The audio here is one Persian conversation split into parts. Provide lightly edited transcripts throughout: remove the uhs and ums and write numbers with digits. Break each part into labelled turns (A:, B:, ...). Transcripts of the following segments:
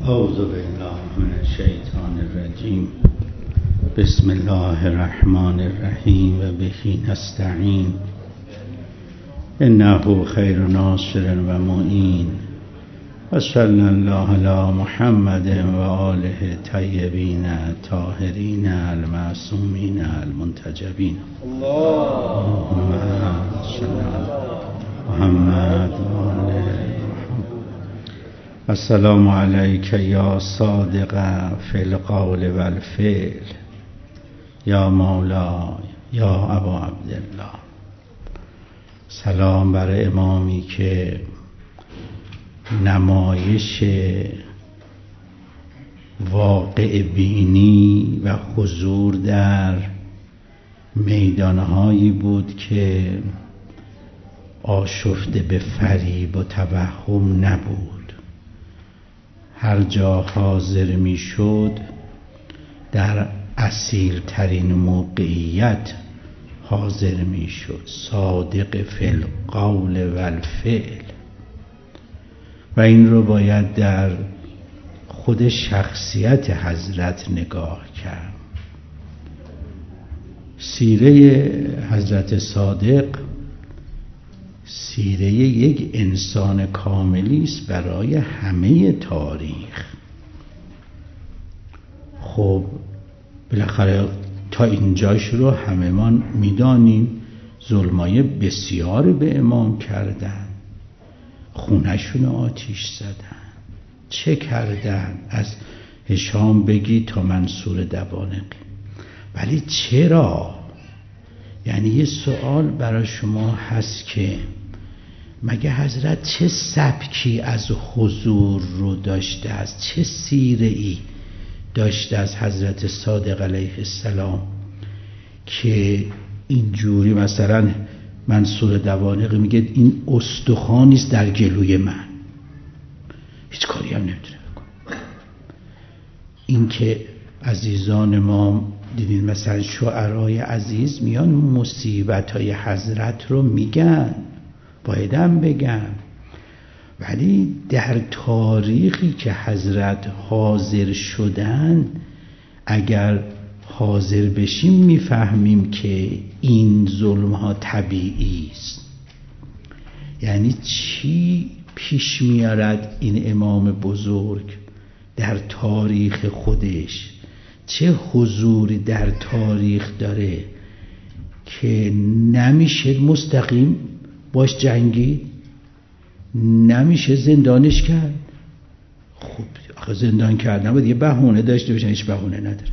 A: اعوذ بالله من الشیطان الرجیم. بسم الله الرحمن الرحیم و به نستعین. انه خیر ناصر و معین. و صلی الله علی محمد و آله طیبین طاهرین المعصومین المنتجبین. اللهم صل علی محمد و آله. السلام علیک یا صادق فی القول و الفعل یا مولای یا ابا عبدالله. سلام بر امامی که نمایش واقع بینی و حضور در میدانهایی بود که آشفته به فریب و توهم نبود. هر جا حاضر می شد در اصیل ترین موقعیت حاضر می شد. صادق فی القول و الفعل. و این رو باید در خود شخصیت حضرت نگاه کرد. سیره حضرت صادق سیره یک انسان کاملی است برای همه تاریخ. خب بالاخره تا اینجاش رو همه‌مان میدانیم. ظلمای بسیار به امام کردن، خونه‌شون آتیش زدن، چه کردن؟ از هشام بگی تا منصور دوانقی. ولی چرا؟ یعنی یه سوال برای شما هست که مگه حضرت چه سبکی از حضور رو داشته است؟ چه سیره‌ای داشته از حضرت صادق علیه السلام که اینجوری مثلا منصور دوانقی میگه این استخوانی است در گلوی من، هیچ کاری هم نمیتونه بکنه. این که عزیزان ما دیدین مثلا شعرای عزیز میان مصیبت‌های حضرت رو میگن، بایدم بگن، ولی در تاریخی که حضرت حاضر شدن اگر حاضر بشیم میفهمیم که این ظلم‌ها طبیعی است. یعنی چی پیش میارد این امام بزرگ در تاریخ خودش؟ چه حضوری در تاریخ داره که نمیشه مستقیم باش جنگید، نمیشه زندانش کرد؟ خب آخه زندان کرد نباید یه بهونه داشته باشن، هیچ بهونه نداره.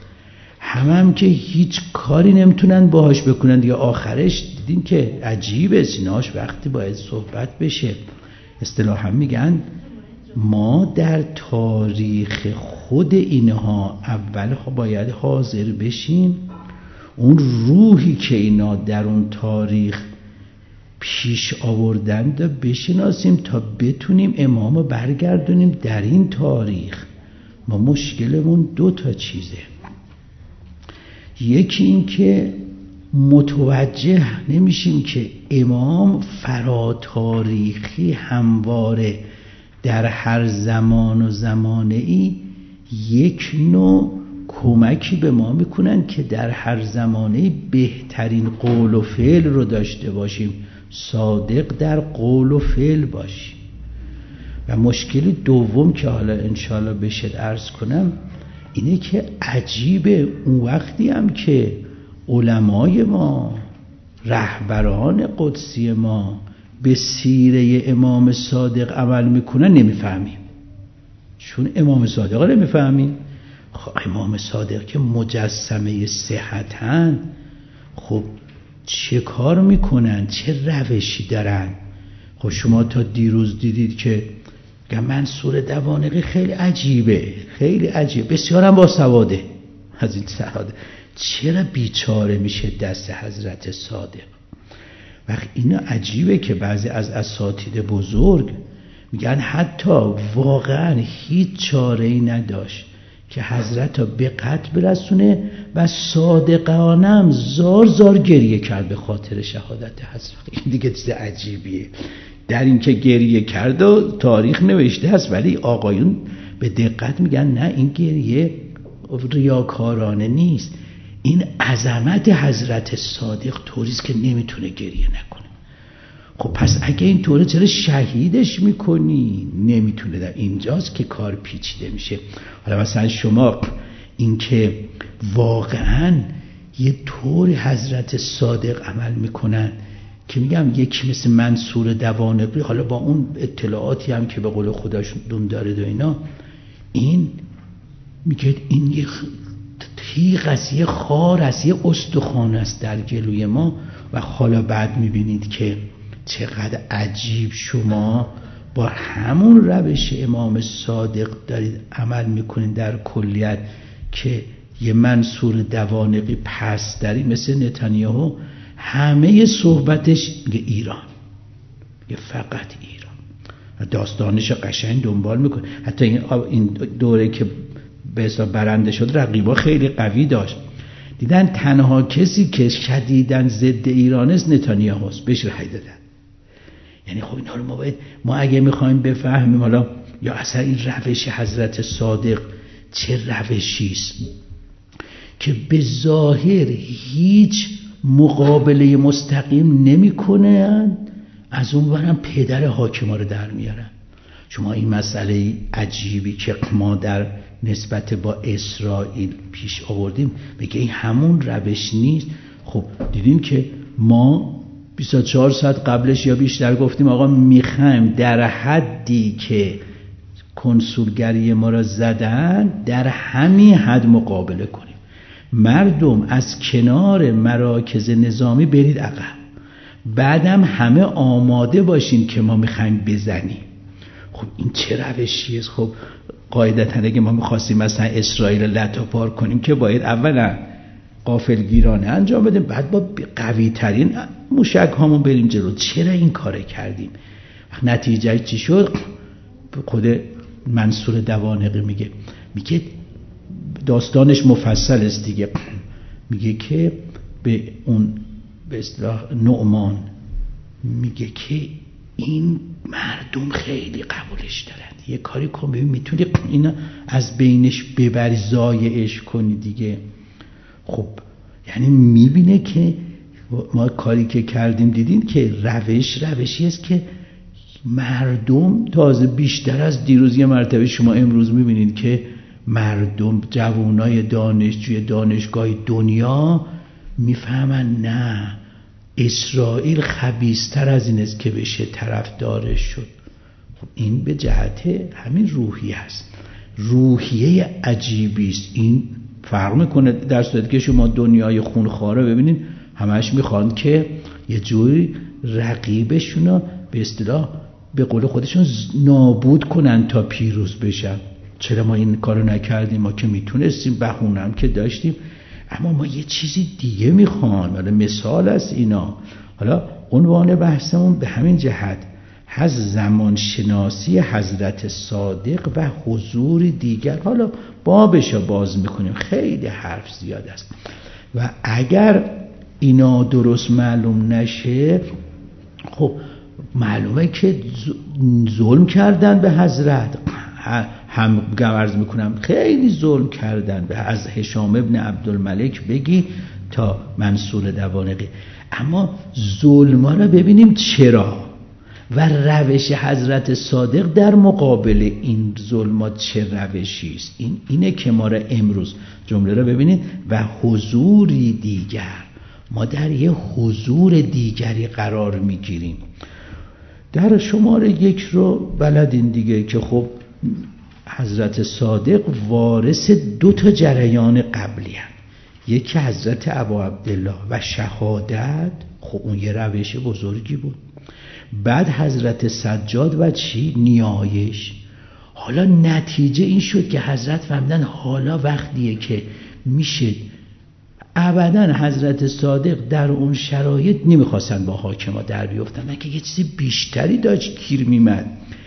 A: هم که هیچ کاری نمیتونن باهاش بکنن دیگه. آخرش دیدین که عجیبه، سینه‌اش وقتی باید صحبت بشه اصطلاحاً میگن ما در تاریخ خود اینها اول باید حاضر بشیم، اون روحی که اینا در اون تاریخ پیش آوردن رو بشناسیم تا بتونیم امامو برگردونیم در این تاریخ. ما مشکلمون دو تا چیزه. یکی این که متوجه نمیشیم که امام فراتاریخی همواره در هر زمان و زمانه‌ای یک نوع کمکی به ما میکنن که در هر زمانه‌ای بهترین قول و فعل رو داشته باشیم، صادق در قول و فعل باشیم. و مشکل دوم که حالا انشالله بشه عرض کنم اینه که عجیبه اون وقتی هم که علمای ما، رهبران قدسی ما به سیره امام صادق عمل میکنن نمیفهمیم. چون امام صادق نمیفهمیم. خب امام صادق که مجسمه صحتن، خب چه کار میکنن؟ چه روشی دارن؟ خب شما تا دیروز دیدید که منصور دوانقی خیلی عجیبه، خیلی عجیب، بسیار هم با سواده. از این سواده چرا بیچاره میشه دست حضرت صادق؟ وقت اینا عجیبه که بعضی از اساتید بزرگ میگن حتی واقعا هیچ چاره‌ای نداشت که حضرت را به قتل برسونه و صادقانم زار زار گریه کرد به خاطر شهادت حضرت. این دیگه چیز عجیبیه. در این که گریه کرد و تاریخ نوشته هست، ولی آقایون به دقت میگن نه این گریه ریاکارانه نیست، این عظمت حضرت صادق طوریست که نمیتونه گریه نکنه. خب پس اگه این طوره چرا شهیدش میکنی؟ نمیتونه. در اینجاست که کار پیچیده میشه. حالا مثلا شما این که واقعا یه طوری حضرت صادق عمل میکنن که میگم یکی مثل منصور دوانقی، حالا با اون اطلاعاتی هم که به قول خودشون داره و اینا، این میگه این یه تیغ است، یه خار است، یه استخوان است در گلوی ما. و حالا بعد میبینید که چقدر عجیب شما با همون روش امام صادق دارید عمل میکنید در کلیت، که یه منصور دوانقی پس‌دری مثل نتانیاهو همه صحبتش میگه ایران، یه فقط ایران، داستانش قشنگ دنبال میکنه. حتی این دوره که به حساب برنده شد رقیبا خیلی قوی داشت، دیدن تنها کسی که شدیداً ضد ایران است نتانیاهوست، بهش رأی دادن. یعنی خب اینا رو ما اگه میخوایم بفهمیم حالا یا اصلا این روش حضرت صادق چه روشیست که به ظاهر هیچ مقابله مستقیم نمیکنن، از اون برم پدر حاکما رو در میارن. شما این مسئله عجیبی که ما در نسبت با اسرائیل پیش آوردیم بگه این همون روش نیست. خب دیدیم که ما 24 ساعت قبلش یا بیشتر گفتیم آقا میخوایم در حدی که کنسولگری ما را زدن در همین حد مقابله کنیم. مردم از کنار مراکز نظامی برید عقب، بعدم همه آماده باشین که ما میخوایم بزنیم. خب این چه روشیه؟ خب قاعدتا اگه ما میخواستیم مثلا اسرائیل لطوپار کنیم که باید اولا غافلگیرانه انجام بدیم، بعد با قوی ترین موشک هامون بریم جلو. چرا این کار کردیم؟ نتیجه چی شد؟ خود منصور دوانقی میگه داستانش مفصل است دیگه، میگه که به اون به اصطلاح نعمان میگه که این مردم خیلی قبولش دارن، یه کاری کن ببین میتونی اینا از بینش ببری، ضایعش کنی دیگه. خب یعنی میبینه که ما کاری که کردیم دیدین که روشی است که مردم تازه بیشتر از دیروز یه مرتبه شما امروز میبینید که مردم جوانای دانشجوی دانشگاه دنیا میفهمن نه اسرائیل خبیث‌تر از این است که بشه طرفدارش شد. خب این به جهت همین روحیه است، روحیه عجیبی است. این فرق میکنه در صورتی که شما دنیای خونخواره ببینید همش میخوان که یه جوری رقیبشونو به اصطلاح به قول خودشون نابود کنن تا پیروز بشن. چرا ما این کارو نکردیم؟ ما که میتونستیم، بهونم که داشتیم، اما ما یه چیزی دیگه میخوان. حالا مثال از اینا، حالا عنوان بحثمون به همین جهت هست زمان شناسی حضرت صادق و حضور دیگر. حالا بابشو باز میکنیم، خیلی حرف زیاد است و اگر اینا درست معلوم نشه خب معلومه که ظلم کردن به حضرت. هم عرض میکنم خیلی ظلم کردن به از هشام ابن عبدالملک بگی تا منصور دوانقی. اما ظلما رو ببینیم چرا و روش حضرت صادق در مقابل این ظلمات چه روشی است. اینه که ما را امروز جمله رو ببینید و حضوری دیگر، ما در یه حضور دیگری قرار میگیریم. در شماره 1 رو بلدین دیگه که خب حضرت صادق وارث 2 جریان قبلی هم. یکی حضرت ابا عبدالله و شهادت، خب اون یه روش بزرگی بود. بعد حضرت سجاد و چی؟ نیایش. حالا نتیجه این شد که حضرت فهمیدن حالا وقتیه که میشه ابداً حضرت صادق در اون شرایط نمیخواستن با حاکما در بیفتن، که یه چیزی بیشتری داشت گیر میمد.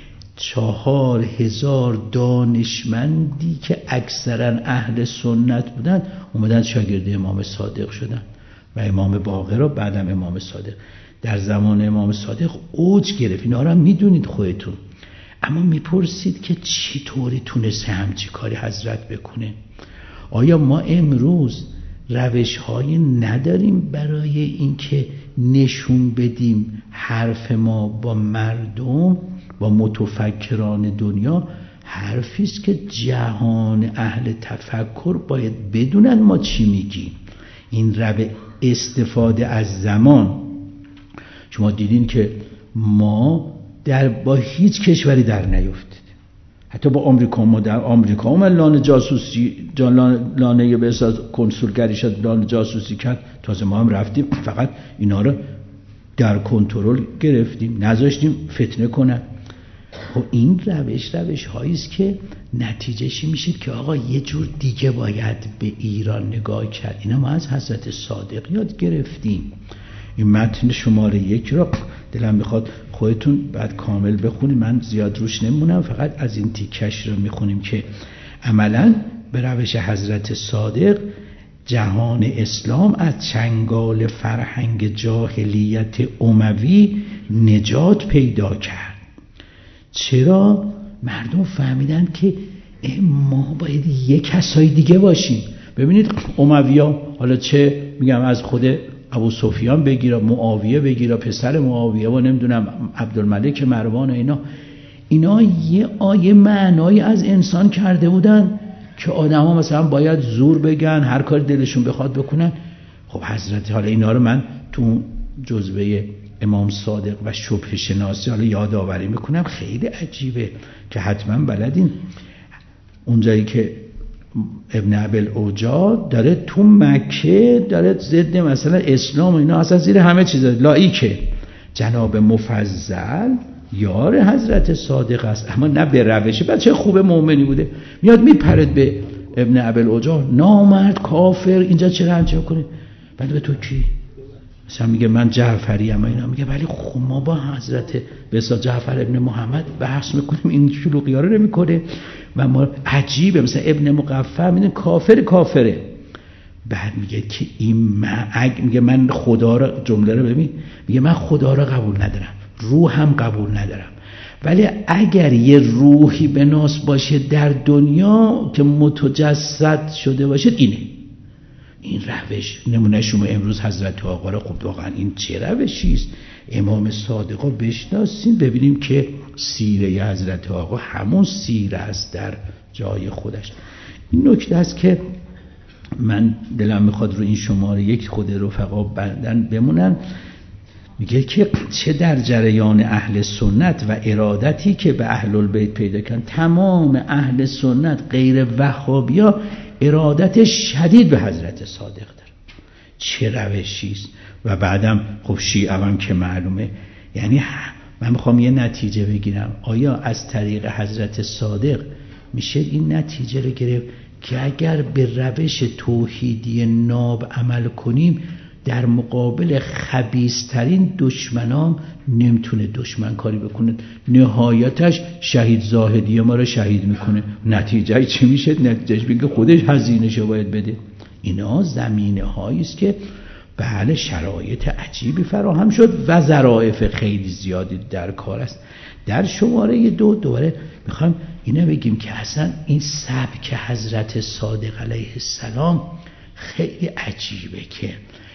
A: 4000 دانشمندی که اکثرا اهل سنت بودن اومدن شاگرد امام صادق شدن و امام باقر و بعدم امام صادق. در زمان امام صادق اوج گرفت، اینا رو میدونید خودتون. اما میپرسید که چطوری تونسته همچی کاری حضرت بکنه؟ آیا ما امروز روش‌هایی نداریم برای اینکه نشون بدیم حرف ما با مردم، با متفکران دنیا حرفی است که جهان اهل تفکر باید بدونن ما چی میگیم؟ این استفاده از زمان. شما دیدین که ما با هیچ کشوری در نیفتید، حتی با آمریکا. ما در آمریکا هم لانه جاسوسی، لانه به اساس کنسولگری شد، لانه جاسوسی کرد، تازه ما هم رفتیم فقط اینا رو در کنترل گرفتیم، نذاشتیم فتنه کنن. خب این روش هایی است که نتیجهش میشه که آقا یه جور دیگه باید به ایران نگاه کرد. اینا ما از حضرت صادق یاد گرفتیم. این متن شماره 1 رو دلم میخواد خودتون بعد کامل بخونید، من زیاد روش نمونم، فقط از این تیکش رو میخونیم که عملاً به روش حضرت صادق جهان اسلام از چنگال فرهنگ جاهلیت اموی نجات پیدا کرد. چرا؟ مردم فهمیدن که ما باید یک کسای دیگه باشیم. ببینید اموی‌ها، حالا چه میگم از خود ابو سفیان بگیره، معاویه بگیره، پسر معاویه و نمیدونم عبدالملک مروان، اینا یه آیه معنایی از انسان کرده بودن که آدما مثلا باید زور بگن، هر کار دلشون بخواد بکنن. خب حضرت، حالا اینا رو من تو جزوه امام صادق و شبه شناسی حالا یادآوری میکنم، خیلی عجیبه که حتما بلدین. اونجایی که ابن ابوالعوجا داره تو مکه داره ضد مثلا اسلام و اینا اصلا زیر همه چیز لایکه، جناب مفضل یار حضرت صادق است اما نه به روشه، بچه خوب مؤمنی بوده، میاد میپرد به ابن ابوالعوجا، نامرد کافر، اینجا چرا همچه کنه؟ بعد به تو کی؟ مثلا میگه من جعفری ام، اینا میگه ولی خب ما با حضرت بسا جعفر ابن محمد بحث میکنیم، این شلوغی ها رو نمیکنه و ما عجیبه. مثلا ابن مقفع میگه کافره. بعد میگه که این میگه من خدا رو، جمله رو ببین، میگه من خدا رو قبول ندارم، روح هم قبول ندارم، ولی اگر یه روحی به ناس باشه در دنیا که متجسد شده باشه اینه. این روش نمونه شما امروز حضرت آقا را، خب واقعا این چه روشیست؟ امام صادق رو بشناسیم ببینیم که سیره حضرت آقا همون سیره است در جای خودش. این نکته است که من دلم میخواد رو این شماره 1 خود رفقا بندن بمونن. میگه که چه در جریان اهل سنت و ارادتی که به اهل البیت پیدا کردن، تمام اهل سنت غیر وهابیا ارادت شدید به حضرت صادق داره. چه روشیست؟ و بعدم خب شیعه هم که معلومه. یعنی من میخوام یه نتیجه بگیرم، آیا از طریق حضرت صادق میشه این نتیجه رو گرفت که اگر به روش توحیدی ناب عمل کنیم در مقابل خبیث‌ترین دشمنان نمیتونه دشمن کاری بکنه، نهایتش شهید زاهدی ما رو شهید میکنه. نتیجه چی میشه؟ نتیجهش میگه خودش هزینه‌شو باید بده. اینا زمینه هایی است که بله شرایط عجیبی فراهم شد و ظرافت خیلی زیادی در کار است. در شماره 2 دوباره میخوام اینو بگیم که اصلا این سبک حضرت صادق علیه السلام خیلی عجیبه که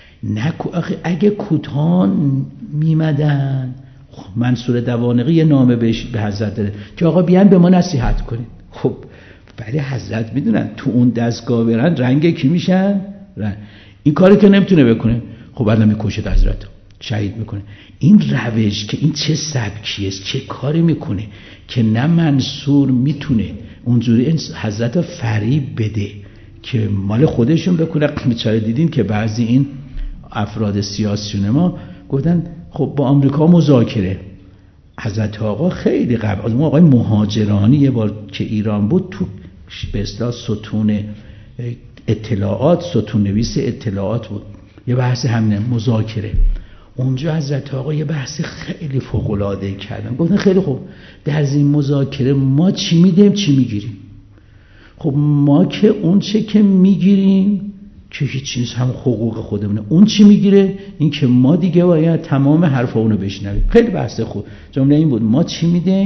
A: اگه کوتان میمدن، منصور دوانقی یه نامه به حضرت داره که آقا بیان به ما نصیحت کنید. خب ولی حضرت میدونن تو اون دستگاه برن رنگ کی میشن؟ این کاری که نمیتونه بکنه، خب بعد میکشه حضرت، شهید میکنه. این روش که این چه سبکیه، چه کاری میکنه که نه منصور میتونه اونجوری حضرت فریب بده که مال خودشون بکنه. بیچاره دیدین که بعضی این افراد سیاسی ما گفتن خب با آمریکا مذاکره. حضرت آقا خیلی قبل از اون آقای مهاجرانی یه بار که ایران بود تو به اصطلاح ستون اطلاعات، ستون نویس اطلاعات بود، یه بحث همین مذاکره. اونجا حضرت آقا یه بحث خیلی فوق‌العاده کردن، گفتن خیلی خوب در این مذاکره ما چی میدیم چی میگیریم؟ خب ما که اون چه که میگیریم که هیچ چیز هم حقوق خودمونه، اون چی میگیره؟ این که ما دیگه باید تمام حرفا اونو بشنویم. خیلی بحث خوب. جمله این بود ما چی میدیم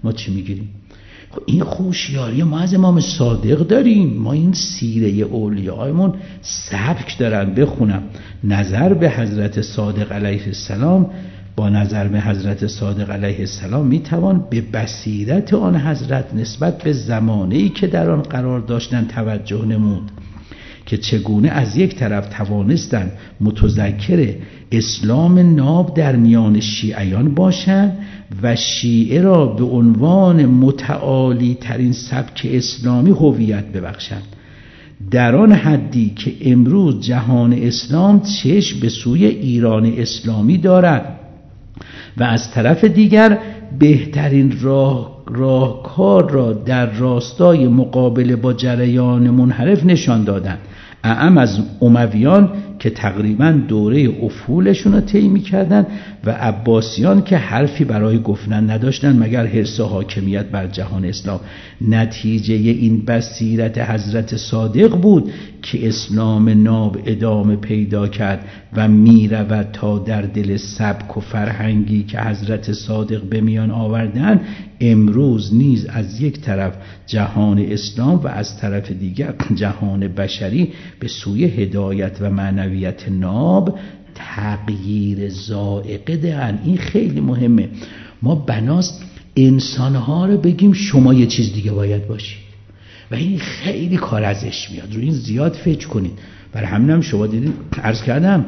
A: ما چی میگیریم؟ خب این هوشیاری ما از امام صادق داریم. ما این سیره اولیایمون سبک دارن. بخونم نظر به حضرت صادق علیه السلام، با نظر به حضرت صادق علیه السلام میتوان به بصیرت آن حضرت نسبت به زمانه‌ای که در آن قرار داشتن توجه نمود که چگونه از یک طرف توانستند متذکر اسلام ناب در میان شیعیان باشند و شیعه را به عنوان متعالی ترین سبک اسلامی هویت ببخشند، در آن حدی که امروز جهان اسلام چشم به سوی ایران اسلامی دارد و از طرف دیگر بهترین راهکار را در راستای مقابله با جریان منحرف نشان دادند، اعم از امویان که تقریبا دوره افولشون رو طی می‌کردند و عباسیان که حرفی برای گفتن نداشتن مگر حرص حاکمیت بر جهان اسلام. نتیجه این بصیرت حضرت صادق بود که اسلام ناب ادامه پیدا کرد و میرود تا در دل سبک و فرهنگی که حضرت صادق به میان آوردن امروز نیز از یک طرف جهان اسلام و از طرف دیگر جهان بشری به سوی هدایت و معنویت ناب تغییر ذائقه دهند. این خیلی مهمه. ما بناست انسانها رو بگیم شما یه چیز دیگه باید باشید و این خیلی کار ازش میاد. روی این زیاد فکر کنید. برای همینم شما دیدید عرض کردم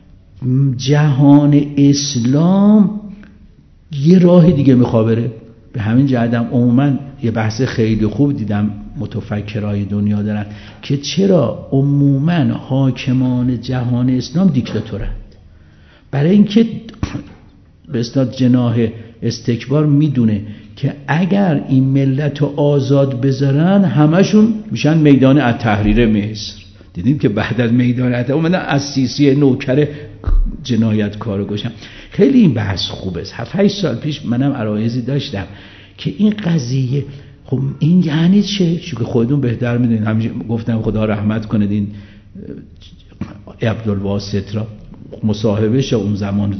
A: جهان اسلام یه راه دیگه میخوابره. به همین جهتم عموما یه بحث خیلی خوب دیدم متفکرای دنیا دارن که چرا عموما حاکمان جهان اسلام دیکتاتورند. برای اینکه به اصطلاح جناح استکبار میدونه که اگر این ملت رو آزاد بذارن همشون میشن میدان التحریر مصر. دیدیم که بعد از میدان التحریر اومدن از سیسی نوکر جنایتکارو کشن. خیلی این بحث خوبه. 7-8 سال پیش منم عرایضی داشتم که این قضیه خب این یعنی چه؟ چون که خودتون بهتر میدونید. همیشه گفتم خدا رحمت کنه این عبدالواسط را مصاحبه شه اون زمان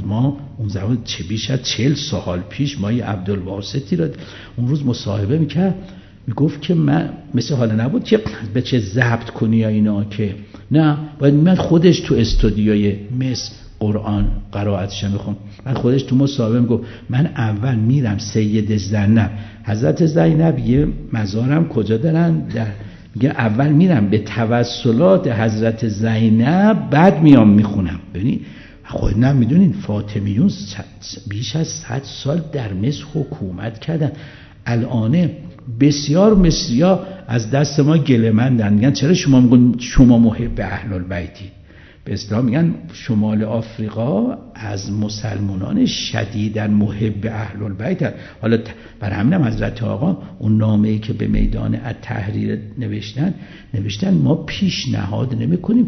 A: چه بیش از 40 سال پیش ما یه عبدالواسطی را اون روز مصاحبه میکرد، میگفت که من مثل حالا نبود که به چه ضبط کنی یا اینا، که نه باید من خودش تو استودیوی مصر قرآن قرائتش میخوام. من خودش تو مصاحبه میگفت من اول میرم سید زینب، حضرت زینب یه مزارم کجا دارن در، میگه اول میرم به توسلات حضرت زینب بعد میام میخونم. ببینید خودتون میدونین فاطمیون بیش از 100 سال در مصر حکومت کردن. الان بسیار از دست ما گله‌مندن. میگن چرا شما میگن شما محب اهل البیتی؟ به اصطلاح میگن شمال آفریقا از مسلمانان شدیداً محب اهل البیت هست. حالا بر همینم حضرت آقا اون نامه‌ای که به میدان التحریر نوشتن ما پیشنهاد نمی‌کنیم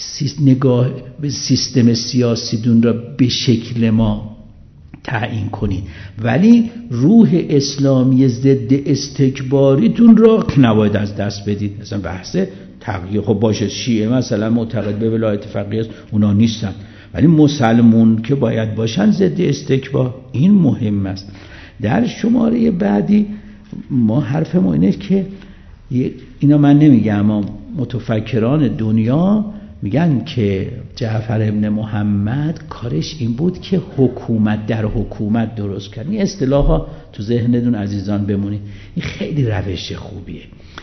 A: نگاه به سیستم سیاسی دون را به شکل ما تعیین کنید، ولی روح اسلامی ضد استکباریتون را نباید از دست بدید. مثلا بحث تقیه خب باشه، شیعه مثلا معتقد به ولایت فقیه است، اونا نیستن، ولی مسلمون که باید باشن ضد استکبار. این مهم است. در شماره بعدی ما حرف ما اینه که اینا من نمیگم اما متفکران دنیا میگن که جعفر ابن محمد کارش این بود که حکومت در حکومت درست کرد. این اصطلاح ها تو ذهنتون عزیزان بمونید. این خیلی روش خوبیه،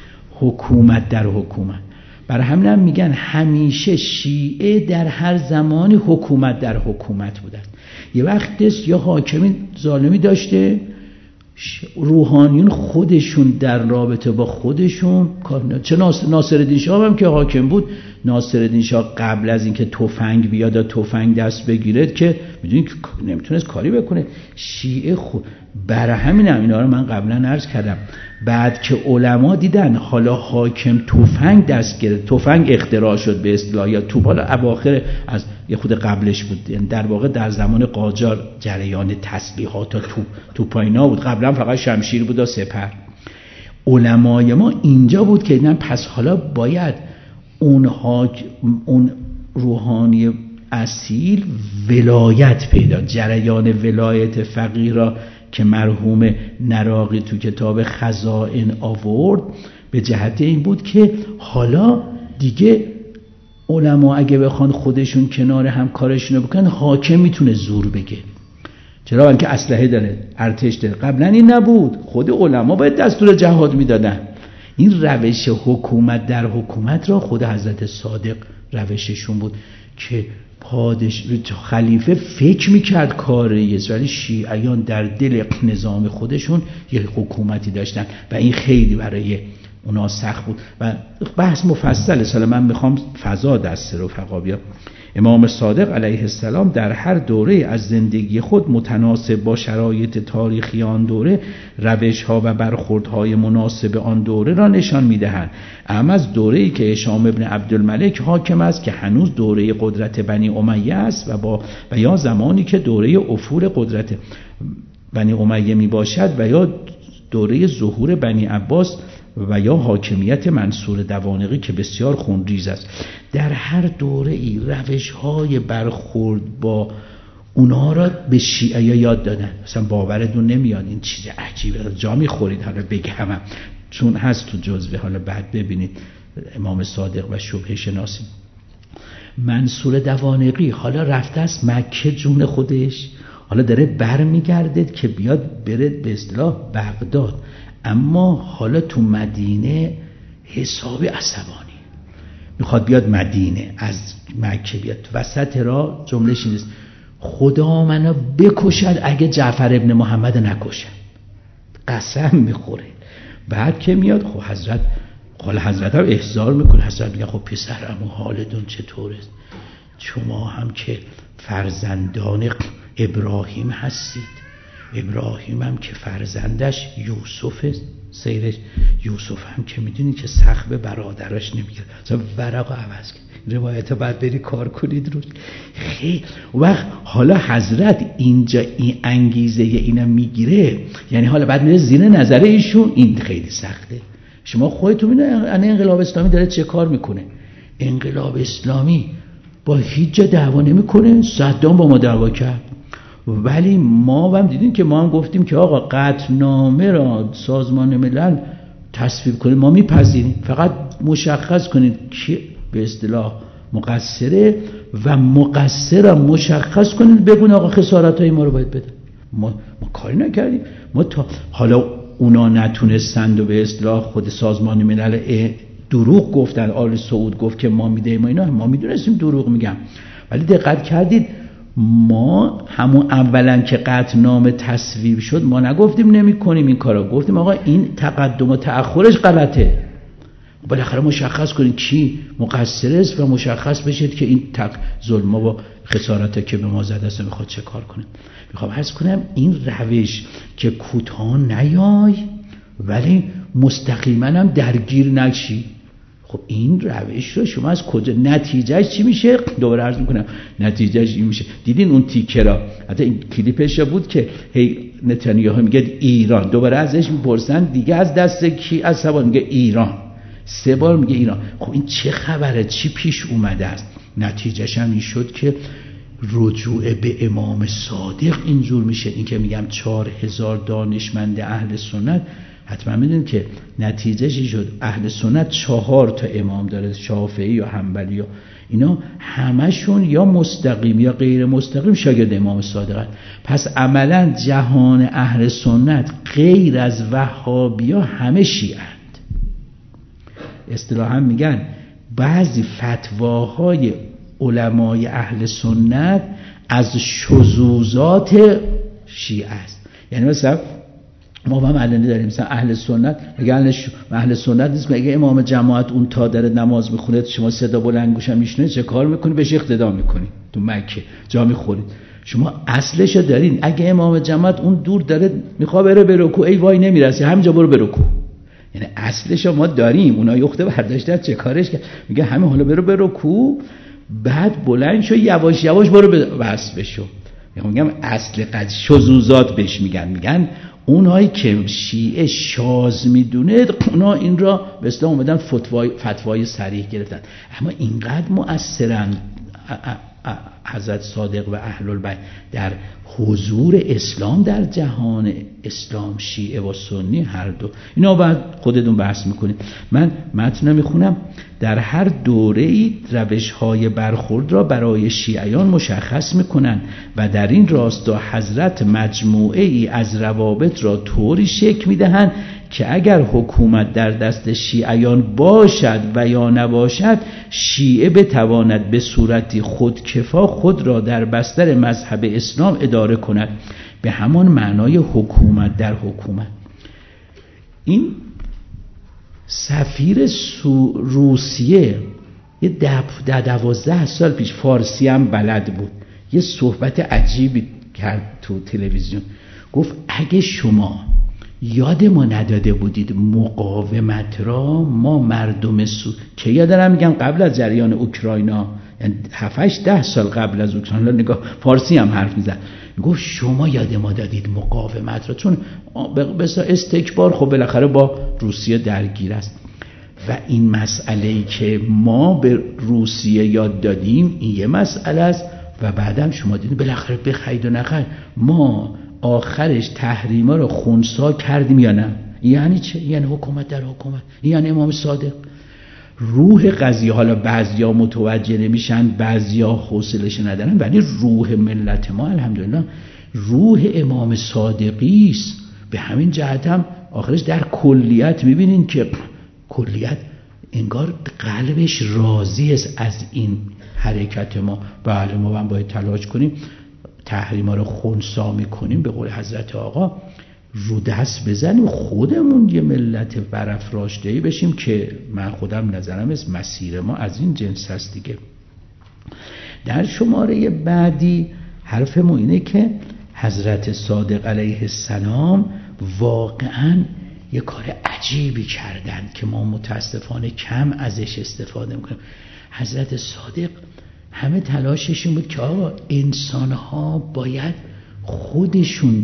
A: حکومت در حکومت. برای همین هم میگن همیشه شیعه در هر زمانی حکومت در حکومت بودن. یه وقت دست یا حاکمی ظالمی داشته، روحانیون خودشون در رابطه با خودشون چه ناصرالدین شاه هم که حاکم بود، ناصرالدین شاه قبل از اینکه تفنگ بیاد تفنگ دست بگیرد که میدونید نمیتونست کاری بکنه. شیعه برای همینم اینا رو من قبلا عرض کردم، بعد که علما دیدن حالا حاکم تفنگ دست گرفت، تفنگ اختراع شد به اصطلاح، یا توپ، حالا اواخر از یه خود قبلش بود، یعنی در واقع در زمان قاجار جریان تسلیحات و توپ اینا بود، قبلا فقط شمشیر بود و سپر. علمای ما اینجا بود که دیدن پس حالا باید اون روحانی اصیل ولایت پیدا، جریان ولایت فقیه را که مرحوم نراقی تو کتاب خزائن آورد به جهت این بود که حالا دیگه علما اگه بخوان خودشون کنار هم کارشون رو بکنن، حاکم میتونه زور بگه. چرا؟ برای که اسلحه داره، ارتش داره. قبلا این نبود، خود علما باید دستور جهاد میدادن. این روش حکومت در حکومت را خود حضرت صادق روششون بود که خلیفه فکر میکرد کاریه، ولی شیعیان در دل نظام خودشون یک حکومتی داشتن و این خیلی برای اونا سخت بود و بحث مفصله. سال من میخوام فضا دست رفقا بیاد. امام صادق علیه السلام در هر دوره از زندگی خود متناسب با شرایط تاریخی آن دوره روش‌ها و برخوردهای مناسب آن دوره را نشان می‌دهند. اما از دوره‌ای که هشام ابن عبدالملک حاکم است که هنوز دوره قدرت بنی امیه است و یا زمانی که دوره افول قدرت بنی امیه میباشد و یا دوره ظهور بنی عباس و یا حاکمیت منصور دوانقی که بسیار خونریز است. در هر دوره ای روش‌های برخورد با اونا را به شیعه یاد دادن. مثلا باورتون نمیاد، این چیز عجیبه، جا میخورید حالا بگم چون هست تو جزوه، حالا بعد ببینید امام صادق و شبهه شناسی. منصور دوانقی حالا رفته است مکه جون خودش، حالا داره برمیگرده که بیاد بره به اصطلاح بغداد، اما حالا تو مدینه حسابی عصبانی میخواد بیاد مدینه، از مکه بیاد. وسط راه جمله‌ش اینه: خدا منو بکشد اگه جعفر ابن محمد نکشد. قسم میخوره. بعد که میاد خب حضرت هم احضار میکنه. حضرت میگه خب پسرم و حالتون چطوره؟ شما هم که فرزندان ابراهیم هستید. ابراهیم هم که فرزندش یوسف سیرش، یوسف هم که میدونی که سخت به برادرش نمیگیره، مثلا ورق عوض کرد. روایت بعد بری کار کنید روش. خیلی وقت حالا حضرت اینجا این انگیزه اینا میگیره، یعنی حالا بعد میره زیر نظر ایشون. این خیلی سخته. شما خودتون میدونید انقلاب اسلامی داره چه کار میکنه. انقلاب اسلامی با هیچ جا دعوا نمیکنه. صدام با ما دعوا کرد، ولی ما هم دیدیم که ما هم گفتیم که آقا قطعنامه را سازمان ملل تصویب کنید، ما میپذیریم، فقط مشخص کنید کی به اصطلاح مقصره و مقصر را مشخص کنید، بگون آقا خسارت‌های ما رو باید بده. ما کاری نکردیم. ما تا حالا اونا نتونستند و به اصطلاح خود سازمان ملل دروغ گفتن. آل سعود گفت که ما میدیم و اینا، ما میدونستیم دروغ میگم، ولی دقت کردید ما همون اولا که قطعنامه تصویب شد ما نگفتیم نمی کنیم این کارا، گفتیم آقا این تقدم و تأخرش غلطه، بالاخره مشخص کنید کی مقصر است و مشخص بشید که این ظلم و خسارته که به ما زده است میخواد چه کار کنه. میخوام عرض کنم این روش که کوتاه نیای ولی مستقیما هم درگیر نشی. خب این روش رو شما از کجا، نتیجهش چی میشه؟ دوباره عرض میکنم نتیجهش این میشه. دیدین اون تیکه را، حتی این کلیپش بود که هی نتانیاهو میگه ایران، دوباره ازش میپرسن دیگه از دست کی عصبانی، میگه ایران، 3 بار میگه ایران. خب این چه خبره، چی پیش اومده است؟ نتیجهش هم این شد که رجوع به امام صادق اینجور میشه. این که میگم 4000 دانشمند اهل سنت، حتما میدونید که نتیجهش شد اهل سنت 4 تا امام داره، شافعی یا حنبلی یا اینا همشون یا مستقیم یا غیر مستقیم شاگرد امام صادق هست. پس عملا جهان اهل سنت غیر از وهابیا همه شیعه اند. اصطلاحا میگن بعضی فتواهای علمای اهل سنت از شذوذات شیعه است. یعنی مثلا ما هم علنی داریم مثلا اهل سنت میگه اهل سنت نیست، میگه امام جماعت اون تا داره نماز میخونه شما صدا بلند گوش هم میشنوید چه کار میکنی؟ بهش اقتدا میکنی، تو مکه جا میخورید. شما اصلشو دارین. اگه امام جماعت اون دور داره میخواد بره به رکوع، ای وای نمیرسی، همینجا برو به رکوع. یعنی اصلشو ما داریم. اونا یخته برداشتن چه کارش کرد؟ میگه همین حالا برو به رکوع، بعد بلند شو یواش یواش برو به وصف بشو. میگم اصل قضیه شذوذات بهش میگن اونایی که شیعه شاذ میدونه اونا این را به اسلام اومدن فتوای صریح گرفتن. اما اینقدر مؤثرن حضرت صادق و اهل البیت در حضور اسلام در جهان اسلام، شیعه و سنی هر دو، اینا بعد خودتون بحث میکنید. من متن میخونم. در هر دوره‌ای روش‌های برخورد را برای شیعیان مشخص میکنند و در این راستا حضرت مجموعه ای از روابط را طوری شکل میدهند که اگر حکومت در دست شیعیان باشد و یا نباشد، شیعه بتواند به صورتی خودکفا خود را در بستر مذهب اسلام اداره کند، به همان معنای حکومت در حکومت. این سفیر روسیه یه 12 سال پیش، فارسی هم بلد بود، یه صحبت عجیبی کرد تو تلویزیون. گفت اگه شما یاد ما نداده بودید مقاومت را، ما مردم که یادم میگم قبل از جریان اوکراینا، یعنی 7-10 سال قبل از اوکراینا، نگاه فارسی هم حرف میزد، گفت شما یاد ما دادید مقاومت را، چون بسا استکبار خب بالاخره با روسیه درگیر است. و این مسئله‌ای که ما به روسیه یاد دادیم این یه مسئله است، و بعدم شما دیدید بالاخره بخرید و نخرید، ما آخرش تحریما رو خنثی کردیم یا نه؟ یعنی چه؟ یعنی حکومت در حکومت، یعنی امام صادق. روح قضیه، حالا بعضیا متوجه نمیشن، بعضیا حوصله‌اش ندارن، ولی روح ملت ما الحمدلله روح امام صادقی است. به همین جهت هم آخرش در کلیت میبینین که کلیت انگار قلبش راضی است از این حرکت ما. بله ما هم باید تلاش کنیم، تحریما رو خنثی میکنیم، به قول حضرت آقا رو دست بزنیم، خودمون یه ملت برافراشته‌ای بشیم، که من خودم نظرم است مسیر ما از این جنس هست دیگه. در شماره بعدی حرفمون اینه که حضرت صادق علیه السلام واقعاً یه کار عجیبی کردن که ما متاسفانه کم ازش استفاده میکنیم. حضرت صادق همه تلاششون بود که آقا انسان‌ها باید خودشون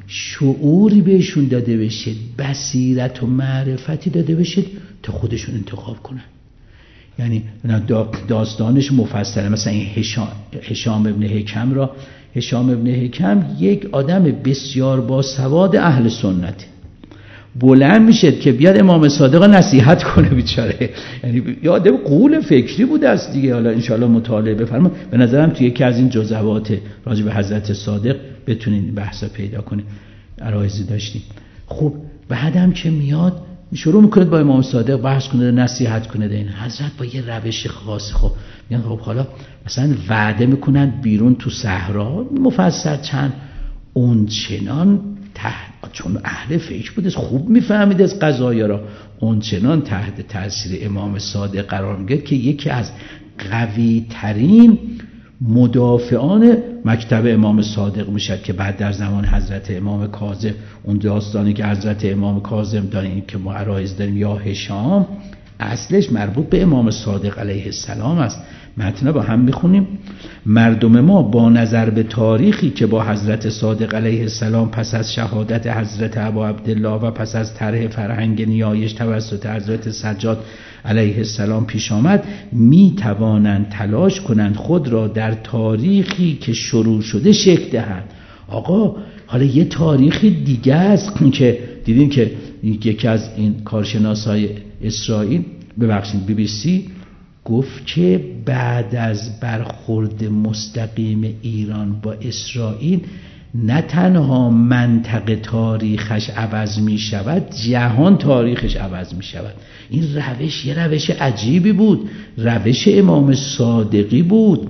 A: شعوری بهشون داده بشه، بصیرت و معرفتی داده بشه تا خودشون انتخاب کنن. یعنی داستانش مفصله. مثلا این هشام ابن حکم را، هشام ابن حکم یک آدم بسیار باسواد اهل سنت، بلند میشه که بیاد امام صادق نصیحت کنه بیچاره، یعنی یادم قول فکری بوده است دیگه. حالا انشاءالله مطالعه بفرما، به نظرم توی یکی از این جزوات راجع به حضرت صادق بتونین بحثا پیدا کنه. عرایزی داشتیم. خب بعدم که میاد شروع میکنه با امام صادق بحث کنه، نصیحت کنه. این حضرت با یه روش خاص، خب میگن خب حالا مثلا وعده میکنن بیرون تو صحرا، مفصل چند اون چنان چون اهل فکر بود خوب میفهمید از قضایا را، اون چنان تحت تاثیر امام صادق قرار میگرد که یکی از قوی ترین مدافعان مکتب امام صادق میشد، که بعد در زمان حضرت امام کاظم، اون داستانی که حضرت امام کاظم داریم که ما عرایز داریم یا هشام، اصلش مربوط به امام صادق علیه السلام است. متن با هم میخونیم. مردم ما با نظر به تاریخی که با حضرت صادق علیه السلام پس از شهادت حضرت ابا عبدالله و پس از طرح فرهنگ نیایش توسط حضرت سجاد علیه السلام پیش آمد، می توانند تلاش کنند خود را در تاریخی که شروع شده شکل دهند. آقا حالا یه تاریخی دیگه است که دیدین که یکی از این کارشناسای اسرائیل، ببخشید BBC، گفت که بعد از برخورد مستقیم ایران با اسرائیل نه تنها منطقه تاریخش عوض می شود، جهان تاریخش عوض می شود. این روش یه روش عجیبی بود، روش امام صادقی بود.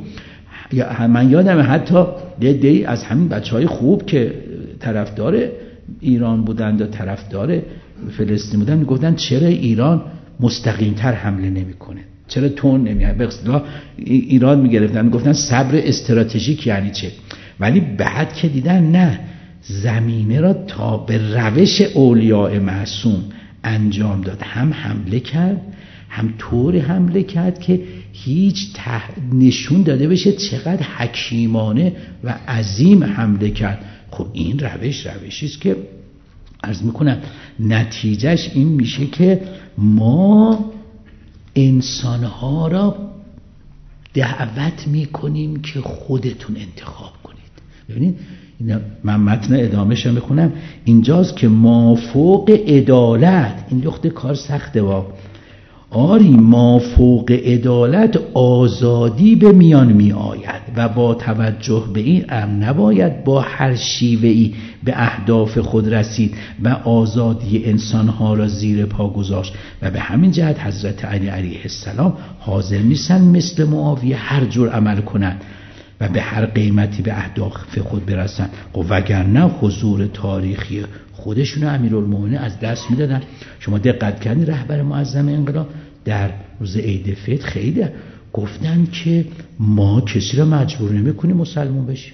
A: من یادم حتی دی از همین بچهای خوب که طرفدار ایران بودند و طرفدار فلسطین بودند میگفتن چرا ایران مستقیم‌تر حمله نمی‌کنه، چرا تون نمیاد. به اصطلاح ایران میگرفتن میگفتن صبر استراتژیک یعنی چه. ولی بعد که دیدن نه، زمینه را تا به روش اولیاء معصوم انجام داد، هم حمله کرد، هم طوری حمله کرد که هیچ نشون داده بشه چقدر حکیمانه و عظیم حمله کرد. خب این روشی است که عرض میکنم نتیجهش این میشه که ما انسانها را دعوت میکنیم که خودتون انتخاب کنید. ببینید من متن ادامه‌شو میخونم. اینجاست که مافوق عدالت، این لخت کار سخته آری مافوق عدالت آزادی به میان می آید و با توجه به این امر نباید با هر شیوه‌ای به اهداف خود رسید و آزادی انسانها را زیر پا گذاشت و به همین جهت حضرت علی علیه السلام حاضر نیستن مثل معاویه هر جور عمل کنند و به هر قیمتی به اهداف خود برسن. وگرنه حضور تاریخی خودشون امیرالمومنین از دست میدادن. شما دقت کردین رهبر معظم انقلاب در روز عید فطر خیلی گفتن که ما کسی را مجبور نمی‌کنیم مسلمان بشیم،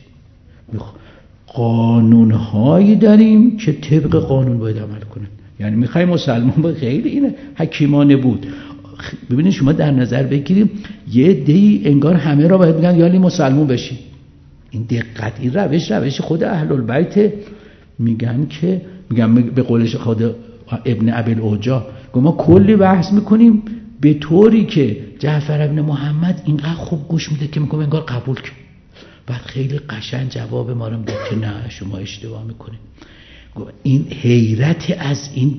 A: قانون‌هایی داریم که طبق قانون باید عمل کنن. یعنی می‌خوایم مسلمان باید. خیلی اینه حکیمانه بود. ببینید شما در نظر بگیریم یه عده‌ای انگار همه را باید بگن یالی مسلمان بشیم. این دقت، این روش خود اهل البیت. میگن به قولش خود ابن ابی العوجا ما کلی بحث میکنیم به طوری که جعفر ابن محمد اینقدر خوب گوش میده که میگم انگار قبول کرد. بعد خیلی قشنگ جواب ما رو میده که نه شما اشتباه میکنید. این حیرت از این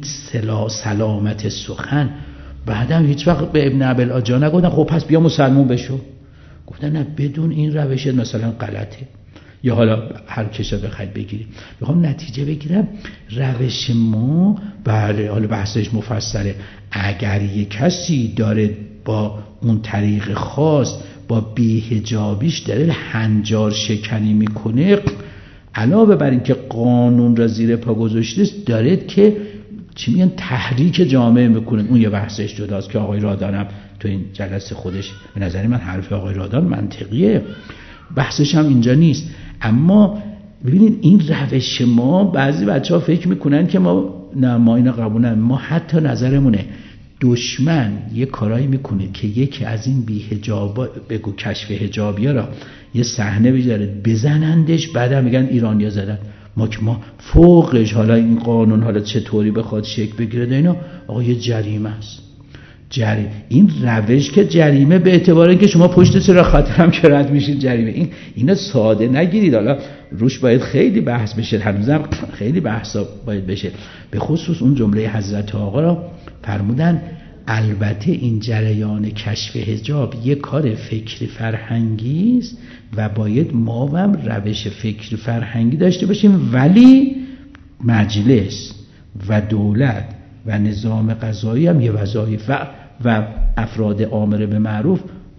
A: سلامت سخن. بعدم هیچ وقت به ابن ابی العوجا نگفتن خب پس بیا مسلمان بشو. گفتن نه بدون این روش مثلا غلطه، یا حالا هر کشا بخواید بگیریم. میخوام نتیجه بگیرم روش ما بله حالا بحثش مفصله. اگر یک کسی داره با اون طریق خاص با بی‌حجابیش داره هنجار شکنی میکنه، علاوه بر این که قانون را زیر پا گذاشته داره که چی میگن تحریک جامعه میکنه. اون یه بحثش جداست که آقای رادانم تو این جلسه خودش به نظر من حرف آقای رادان منطقیه، بحثش هم اینجا نیست. اما ببینید این روش ما بعضی بچه‌ها فکر میکنن که ما اینا قبول نداریم. ما حتی نظرمونه دشمن یه کارایی میکنه که یکی از این بی‌حجابا بگو کشف حجابیا را یه صحنه بذاره بزنندش، بعدا میگن ایرانیا زدن. ما فوقش حالا این قانون حالا چطوری بخواد شکل بگیره اینا آقا یه جریمه است. این روش که جریمه به اعتبار اینکه شما پشت سر خاطرم که رد میشید جریمه. اینا ساده نگیرید، حالا روش باید خیلی بحث بشه، هنوزم خیلی بحثا باید بشه. به خصوص اون جمله حضرت آقا را فرمودن البته این جریان کشف حجاب یک کار فکری فرهنگی است و باید ما هم روش فکری فرهنگی داشته باشیم، ولی مجلس و دولت و نظام قضایی هم یه وظایف و افراد آمر به معروف،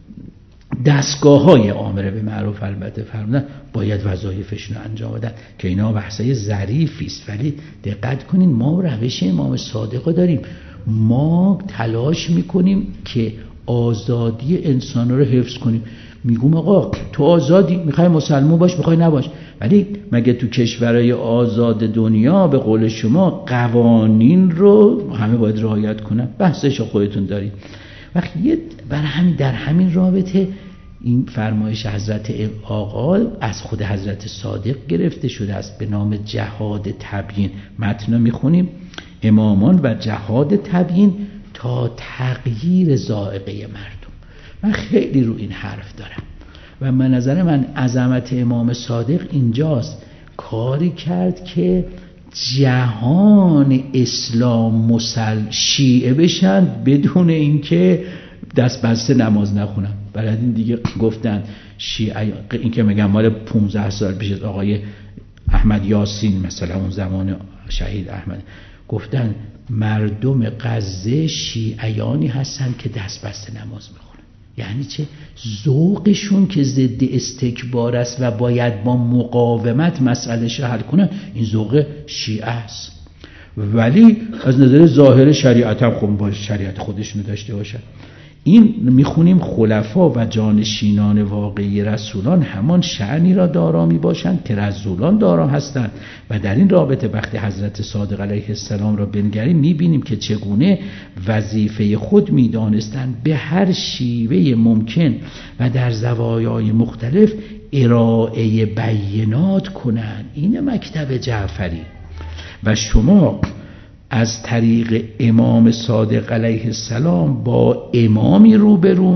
A: دستگاه‌های آمر به معروف البته فرمودن باید وظایفشون رو انجام بدن که اینا بحثای ظریفی است. ولی دقت کنین ما روش امام صادق داریم. ما تلاش میکنیم که آزادی انسان رو حفظ کنیم. میگم آقا تو آزادی، میخوای مسلمان باش میخوای نباش، ولی مگه تو کشورهای آزاد دنیا به قول شما قوانین رو همه باید رعایت کنن؟ بحثش خودتون دارید. وقتی برای همین در همین رابطه این فرمایش حضرت آقا از خود حضرت صادق گرفته شده است به نام جهاد تبیین. متن میخونیم امامان و جهاد تبیین تا تغییر ذائقه مردم. من خیلی رو این حرف دارم و من نظر من عظمت امام صادق اینجاست، کاری کرد که جهان اسلام شیعه بشن بدون اینکه دست بسته نماز نخونن. برای این دیگه گفتن شیعه، این که میگم مال 15 سال پیش آقای احمد یاسین مثلا اون زمان شهید احمد گفتن مردم غزه شیعیانی هستن که دست بسته نماز میخونن. یعنی چه؟ ذوقشون که ضد استکبار است و باید با مقاومت مسئلهش حل کنن، این ذوق شیعه است. ولی از نظر ظاهر شریعت هم خب با شریعت خودشونو داشته باشن. این میخونیم خلفا و جانشینان واقعی رسولان همان شأنی را دارا می باشند که رسولان دارا هستند و در این رابطه وقتی حضرت صادق علیه السلام را بنگریم میبینیم که چگونه وظیفه خود میدانستند به هر شیوه ممکن و در زوایای مختلف ارائه بینات کنند. این مکتب جعفری. و شما از طریق امام صادق علیه السلام با امامی روبرو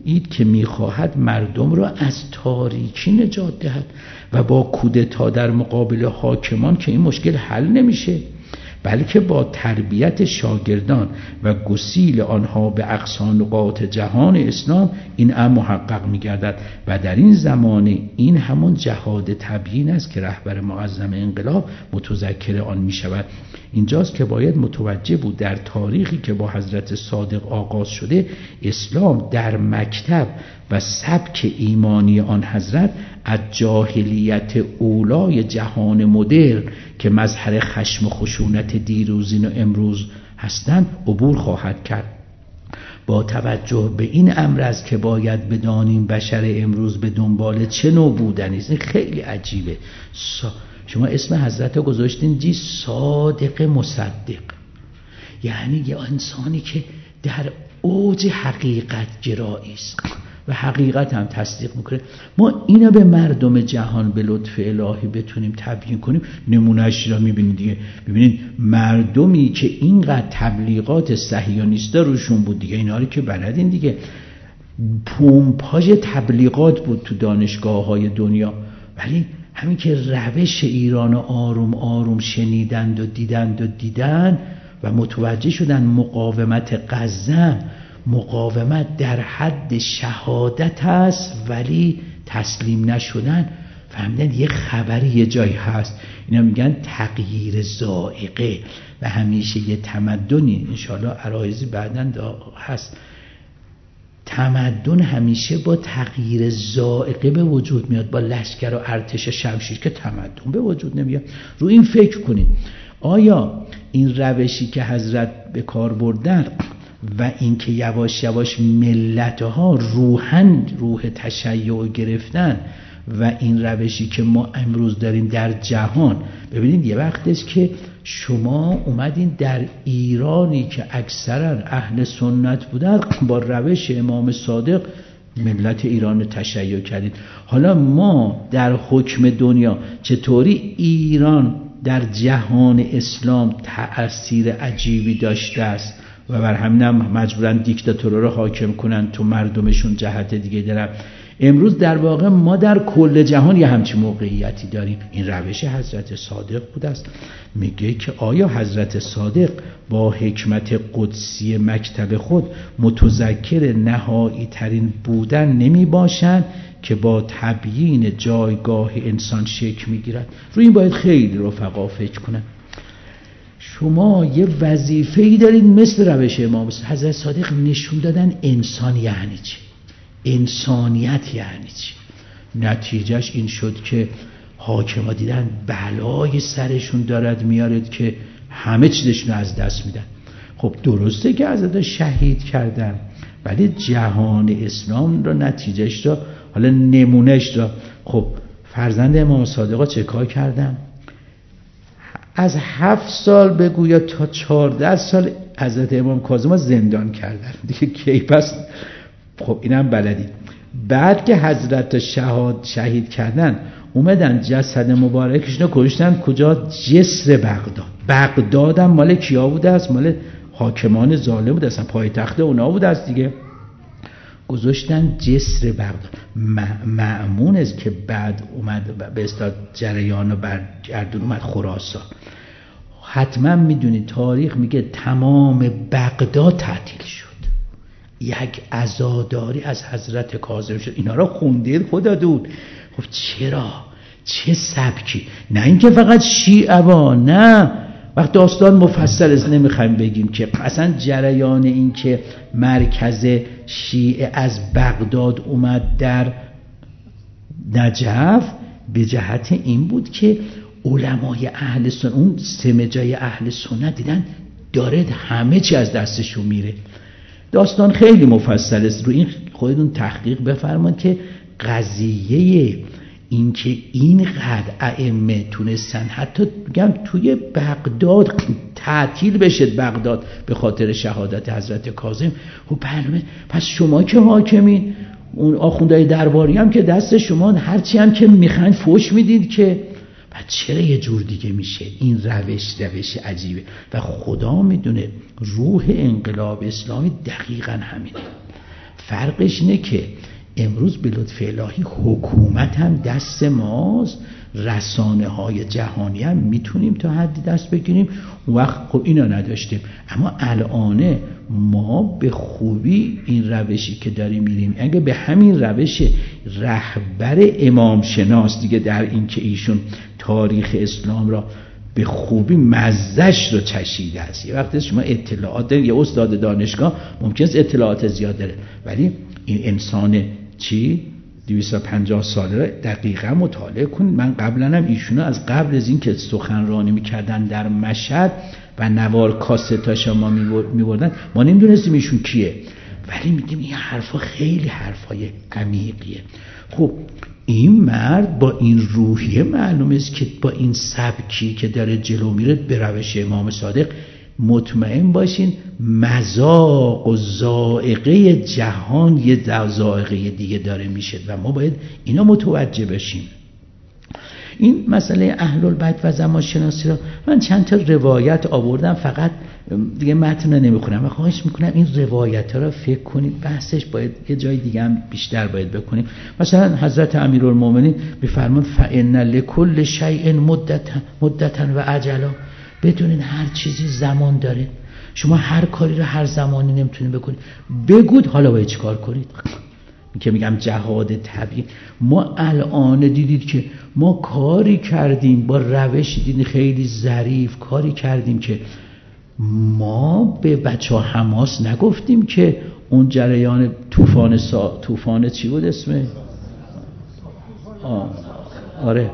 A: اید که میخواهد مردم را از تاریکی نجات دهد و با کودتا در مقابل حاکمان که این مشکل حل نمیشه، بلکه با تربیت شاگردان و گسیل آنها به اقصی نقاط جهان اسلام این امر محقق می‌گردد و در این زمانه این همون جهاد تبیین است که رهبر معظم انقلاب متذکر آن می‌شود. اینجاست که باید متوجه بود در تاریخی که با حضرت صادق آغاز شده، اسلام در مکتب و سبک ایمانی آن حضرت از جاهلیت اولای جهان مدرن که مظهر خشم و خشونت دیروزین و امروز هستند عبور خواهد کرد. با توجه به این امر است که باید بدانیم بشر امروز به دنبال چه نوع بودنی است. خیلی عجیبه. شما اسم حضرت رو گذاشتین صادق مصدق، یعنی یه انسانی که در اوج حقیقت گرایی است و حقیقت هم تصدیق میکنه. ما اینا به مردم جهان به لطف الهی بتونیم تبیین کنیم. نمونهش را میبینید دیگه. ببینید مردمی که اینقدر تبلیغات صهیونیستا روشون بود دیگه، اینا رو که بلدین دیگه، پومپاژ تبلیغات بود تو دانشگاه‌های دنیا، ولی همین که روش ایران آروم آروم شنیدند و دیدند و متوجه شدن مقاومت غزه مقاومت در حد شهادت است ولی تسلیم نشدن، فهمیدن یه خبری یه جایی هست. اینا میگن تغییر ذائقه و همیشه یه تمدنی، انشاءالله عرایزی بعدن هست، تمدن همیشه با تغییر ذائقه به وجود میاد، با لشکر و ارتش شمشیر که تمدن به وجود نمیاد. رو این فکر کنید آیا این روشی که حضرت به کار بردن و این که یواش یواش ملتها روح تشیع گرفتن و این روشی که ما امروز داریم در جهان، ببینید یه وقتش که شما اومدین در ایرانی که اکثرا اهل سنت بودن با روش امام صادق ملت ایران تشیع کردید. حالا ما در حکم دنیا چطوری ایران در جهان اسلام تأثیر عجیبی داشته است و بر همین هم مجبورن دیکتاتورها رو حاکم کنن تو مردمشون جهت دیگه دارن. امروز در واقع ما در کل جهان یه همچین موقعیتی داریم. این روش حضرت صادق بود است. میگه که آیا حضرت صادق با حکمت قدسی مکتب خود متذکر نهایی ترین بودن نمی باشند که با تبیین جایگاه انسان شکل میگیرد؟ روی این باید خیلی رفقا فکر کنن. شما یه وظیفه‌ای دارید مثل روش امام حضرت صادق نشون دادن انسان یعنی چی، انسانیت یعنی چی. نتیجهش این شد که حاکما دیدن بلای سرشون دارد میارد که همه چیزشون از دست میدن. خب درسته که حضرت شهید کردن، ولی جهان اسلام را نتیجهش را، حالا نمونهش را، خب فرزند امام صادق چه کار کردن؟ از 7 سال بگو یا تا 14 سال حضرت امام کاظم زندان کردن دیگه. کی پس؟ خب اینم بلدید. بعد که حضرت شهید کردن اومدن جسد مبارکشون رو کشتن کجا؟ جسر بغداد. بغداد هم مال کیا بوده است؟ مال حاکمان ظالم بوده است، پایتخت اونا بوده است دیگه. گذاشتن جسر بغداد. مأمون است که بعد اومد به اصطلاح جریان و برگردون اومد خراسان. حتما میدونید تاریخ میگه تمام بغداد تعطیل شد. یک عزاداری از حضرت کاظم شد. اینا رو خوندید خودتون. خب چرا؟ چه سبکی؟ نه اینکه فقط شیعه با، نه، وقت داستان مفصل است نمیخوایم بگیم که اصلا جریان این که مرکز شیعه از بغداد اومد در نجف به جهت این بود که علمای اهل سنت، اون سمجای اهل سنت دیدن داره همه چی از دستشون میره. داستان خیلی مفصل است، رو این خودتون تحقیق بفرمایید که قضیه این که اینقدر ائمه تونستن حتی میگم توی بغداد تعطیل بشه بغداد به خاطر شهادت حضرت کاظم. خب برنامه پس شما که حاکمین، اون آخوندهای درباری هم که دست شما، هرچی هم که میخواین فوش میدید که بعد چرا یه جور دیگه میشه؟ این روش عجیبه و خدا میدونه روح انقلاب اسلامی دقیقا همینه. فرقش اینه که امروز به لطف الهی حکومت هم دست ماست، رسانه های جهانی هم میتونیم تا حدی دست بگیریم. اون وقت خب اینا نداشتیم، اما الان ما به خوبی این روشی که داریم میریم، اگه به همین روش رهبر امام شناس دیگه، در این که ایشون تاریخ اسلام را به خوبی مزهش رو چشیده است. یه وقتی شما اطلاعات دارید، یه استاد دانشگاه ممکنه اطلاعات زیاد داره، ولی این انسان 250 ساله را دقیقا مطالعه کنید. من قبلا هم ایشونو از قبل از این که سخنرانی میکردن در مشهد و نوار کاستاش ما میبردن، ما نمیدونستیم ایشون کیه، ولی میدیم این حرفا خیلی حرفای عمیقیه. خب این مرد با این روحیه معلومه است که با این سبکی که داره جلو میره به روش امام صادق، مطمئن باشین مذاق و ذائقه جهان یه ذائقه دیگه داره میشه و ما باید اینا متوجه بشیم. این مسئله اهل البیت و زمان شناسی را من چند تا روایت آوردم، فقط دیگه متن نمیخونم و خواهش میکنم این روایت ها را فکر کنید، بحثش باید یه جای دیگه هم بیشتر باید بکنیم. مثلا حضرت امیرالمومنین میفرماند فإن لکل شیء مدتا و اجلا، بدونین هر چیزی زمان داره، شما هر کاری رو هر زمانی نمیتونید بکنید. بگود حالا باید چی کار کنید. که میگم جهاد طبیعی، ما الان دیدید که ما کاری کردیم با روش، دیدید خیلی ظریف کاری کردیم که ما به بچه ها حماس نگفتیم که اون جریان طوفان چی بود اسمه؟ آره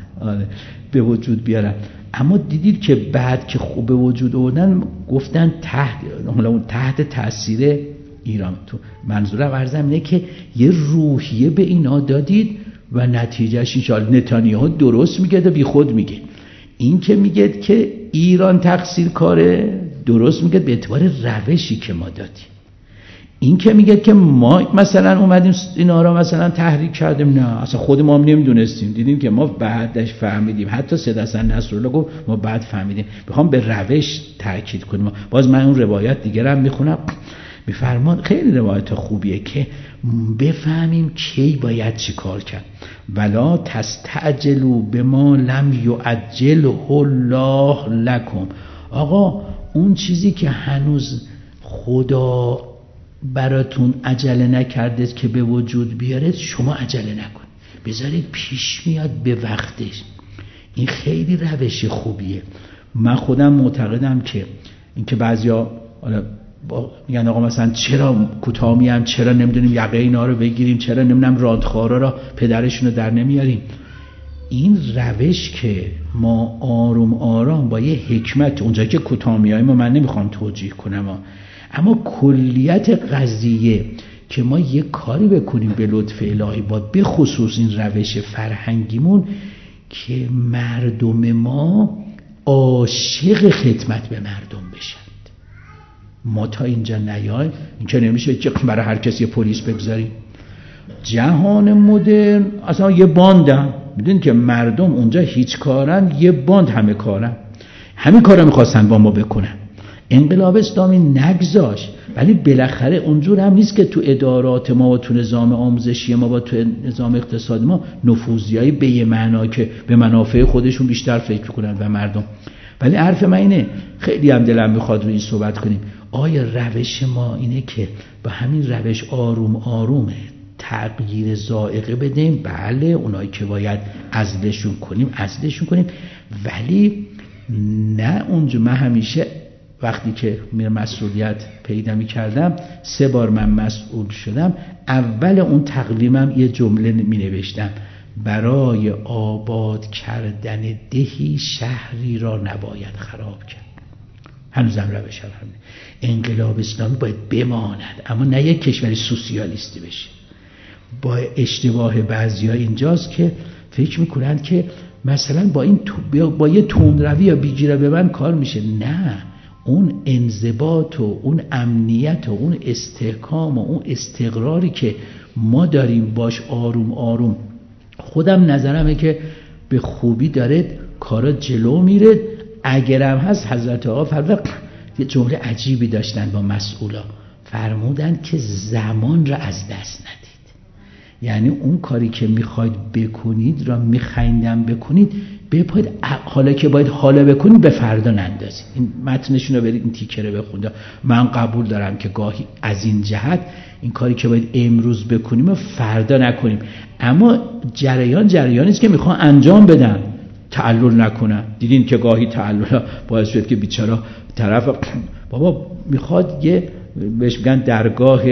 A: به وجود بیارن. اما دیدید که بعد که خوب به وجود آوردن گفتن تحت تاثیر ایران. تو منظورم عرضم اینه که یه روحیه به اینا دادید و نتیجهش انشاءالله نتانیاهو درست میگه و بی خود میگه. این که میگه که ایران تقصیر کاره درست میگه به اعتبار روشی که ما دادیم. این که میگه که ما مثلا اومدیم اینا را مثلا تحریک کردیم، نه اصلا خود ما هم نمیدونستیم، دیدیم که ما بعدش فهمیدیم. حتی سید حسن نصرالله گفت ما بعد فهمیدیم. میخوام به روش تاکید کنیم. باز من اون روایت دیگه هم میخونم، میفرمان خیلی روایت خوبیه که بفهمیم کی باید چی کار کرد. ولا تستعجلوا بما لم یعجله الله لکم. آقا اون چیزی که هنوز خدا براتون عجله نکرده که به وجود بیاره، شما عجله نکن، بذارید پیش میاد به وقتش. این خیلی روش خوبیه. من خودم معتقدم که اینکه بعضیا میگن آقا مثلا چرا کوتاه میام، چرا نمیدونیم یقه اینا رو بگیریم، چرا نمیدونم راندخارا را پدرشون رو در نمیاریم. این روش که ما آروم آرام با یه حکمت، اونجایی که کوتاه میایم من نمیخوام توجیه کنم، اما کلیت قضیه که ما یه کاری بکنیم به لطف الهی، با به خصوص این روش فرهنگیمون که مردم ما عاشق خدمت به مردم بشن. ما تا اینجا نیایم، این که نمیشه که برای هر کسی پلیس بگذاریم. جهان مدرن اصلا یه باندن، میدونید که مردم اونجا هیچ کارن، یه باند همه کارن، همین کارا میخواستن با ما بکنن. انقلاب اسلامی نگذاش، ولی بالاخره اونجور هم نیست که تو ادارات ما و تو نظام آموزشی ما و تو نظام اقتصادی ما نفوذیایی به یه معنا که به منافع خودشون بیشتر فکر کنن و مردم. ولی حرف من اینه، خیلی هم دلم میخواد روی این صحبت کنیم. آیا روش ما اینه که با همین روش آروم آرومه تغییر ذائقه بدیم؟ بله، اونایی که باید عزلشون کنیم، ولی نه اونجا. من همیشه وقتی که مسئولیت پیدا می‌کردم، 3 بار من مسئول شدم، اول اون تقویمم یه جمله می‌نوشتم: برای آباد کردن دهی شهری را نباید خراب کرد. هنوزم روش همینه. انقلاب اسلامی باید بماند، اما نه یک کشور سوسیالیستی بشه. با اشتباه بعضیا اینجاست که فکر میکنن که مثلا با یه تندروی یا بیجیره به من کار میشه. نه، اون انضباط و اون امنیت و اون استحکام و اون استقراری که ما داریم باش آروم آروم، خودم نظرمه که به خوبی داره کارا جلو میره. اگرم هست حضرت آقا فردا یه جمله عجیبی داشتن با مسئولا، فرمودن که زمان را از دست ندید. یعنی اون کاری که میخواید بکنید را میخواید بکنید، بپاید حالا که باید حالا بکنید به فردا نندازید. این متنشون رو برید این تیکه رو بخونید. من قبول دارم که گاهی از این جهت این کاری که باید امروز بکنیم و فردا نکنیم، اما جریانی است که میخوان انجام بدن، تعلل نکنن. دیدین که گاهی تعلل باعث شد که بیچاره طرف بابا میخواد یه بهش میگن درگاه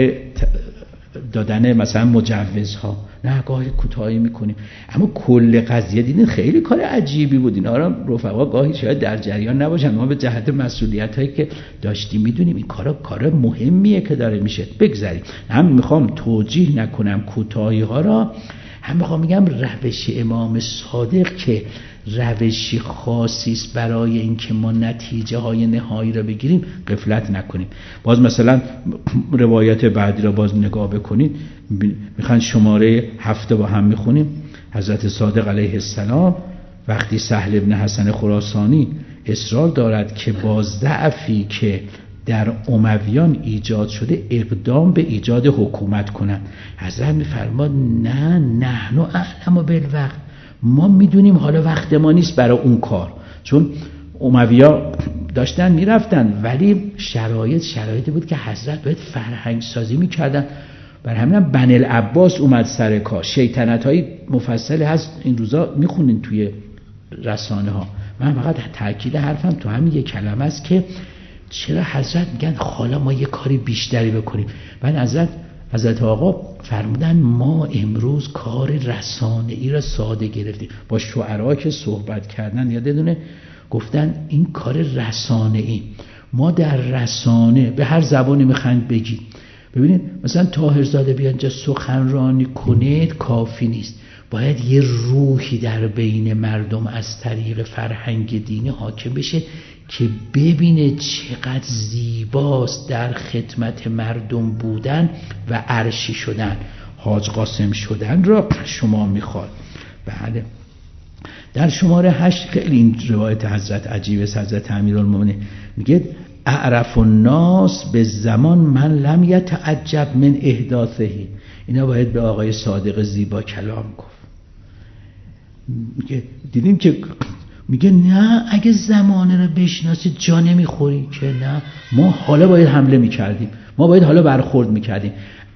A: دادن مثلا مجوزها، نه گاهی کوتاهی میکنیم. اما کل قضیه دیدین خیلی کار عجیبی بود. اینا رو رفقا گاهی شاید در جریان نباشن، ما به جهت مسئولیت هایی که داشتیم میدونیم این کار مهمیه که داره میشه. بگذاریم، هم میخوام توجیه نکنم کوتاهی ها را، هم میخوام میگم روش امام صادق که روشی خاصی است برای اینکه ما نتیجه های نهایی را بگیریم غفلت نکنیم. باز مثلا روایت بعدی را باز نگاه بکنید، میخوان شماره 7 با هم میخونیم. حضرت صادق علیه السلام وقتی سهل ابن حسن خراسانی اصرار دارد که با ضعفی که در امویان ایجاد شده اقدام به ایجاد حکومت کنند، حضرت میفرماد نه نحن اعلم بالوقت، ما میدونیم حالا وقت ما نیست برای اون کار. چون امویا داشتن میرفتن، ولی شرایطی بود که حضرت باید فرهنگ سازی میکردن. بر همین بنی العباس اومد سر کار. شیطنت های مفصلی هست این روزا میخونین توی رسانه ها. من فقط تاکید حرفم تو همین یک کلمه است که چرا حضرت میگن حالا ما یه کاری بیشتری بکنیم. بعد حضرت آقا فرمودن ما امروز کار رسانه‌ای را ساده گرفتیم. با شعرا که صحبت کردن یادتونه گفتن این کار رسانه‌ای، ما در رسانه به هر زبانی میخواید بگید. ببینید مثلا طاهرزاده بیاد اینجا سخنرانی کنید کافی نیست، باید یه روحی در بین مردم از طریق فرهنگ دینی حاکم بشه که ببینه چقدر زیباست در خدمت مردم بودن و عرشی شدن. حاج قاسم شدن را شما میخواد. بله، در شماره 8 خیلی این روایت حضرت عجیبه. حضرت امیرالمومنین میگه اعرف الناس به زمان من لم یتعجب من احداثه. اینا باید به آقای صادق زیبا کلام گفت. میگه دیدیم که میگه نه اگه زمانه رو بشناسی جا نمیخوری که نه، ما حالا باید حمله میکردیم، ما باید حالا برخورد میکردیم.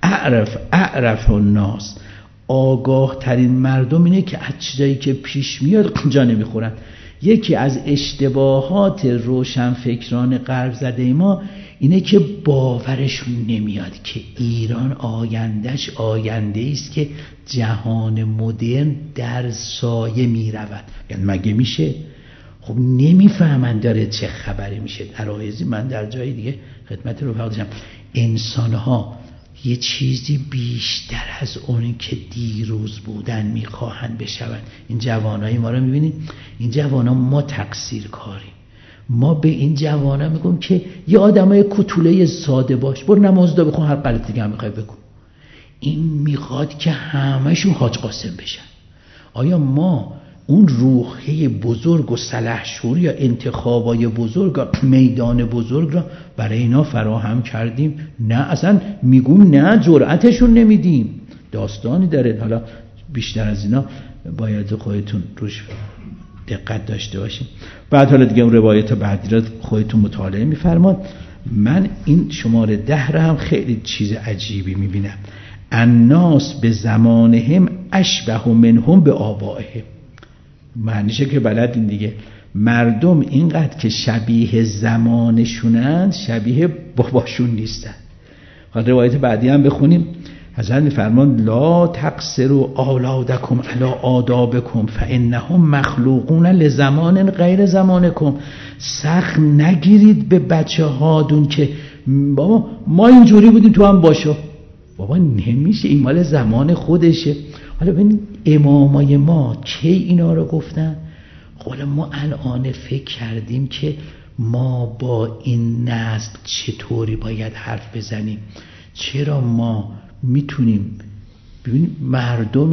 A: اعرف الناس، آگاه ترین مردم اینه که از چیزایی که پیش میاد جا نمیخورن. یکی از اشتباهات روشنفکران غرب زده ما اینه که باورشون نمیاد که ایران آیندهش آینده است که جهان مدرن در سایه میرود. یعنی مگه میشه؟ خب نمیفهمن داره چه خبری میشه. در آیزی من در جای دیگه خدمت رو فرمودم انسانها یه چیزی بیشتر از اونی که دیروز بودن میخواهند بشوند. این جوانای ما رو میبینید، این جوانا ما تقصیر کاریم. ما به این جوانا میگم که یه آدمای کوتوله ساده باش، برو نماز دو بخون، هر غلطی دیگه هم میخوای بکن. این میخواد که همشون حاج قاسم بشن. آیا ما اون روحیه بزرگ و سلحشور یا انتخابای بزرگ و میدان بزرگ را برای اینا فراهم کردیم؟ نه، اصلا میگون نه، جرأتشون نمیدیم. داستانی داره، حالا بیشتر از اینا باید خودتون روش دقت داشته باشیم. بعد حالا دیگه اون روایت بعدی را خودتون مطالعه میفرماد. من این شماره 10 را هم خیلی چیز عجیبی میبینم. الناس به زمانهم اشبه منهم به آبائهم. معنیشه که بلدین دیگه، مردم اینقدر که شبیه زمانشونند شبیه باباشون نیستن. خواهد روایت بعدی هم بخونیم. حضرت میفرمان لا تقصروا اولادکم علی آدابکم فانهم مخلوقون لزمان غیر زمانکم. سخت نگیرید به بچه هادون که بابا ما اینجوری بودیم تو هم باشو. بابا نمیشه، این مال زمان خودشه. حالا ببین امامای ما کی اینا رو گفتن؟ حالا ما الان فکر کردیم که ما با این نسل چطوری باید حرف بزنیم. چرا ما میتونیم ببینیم مردم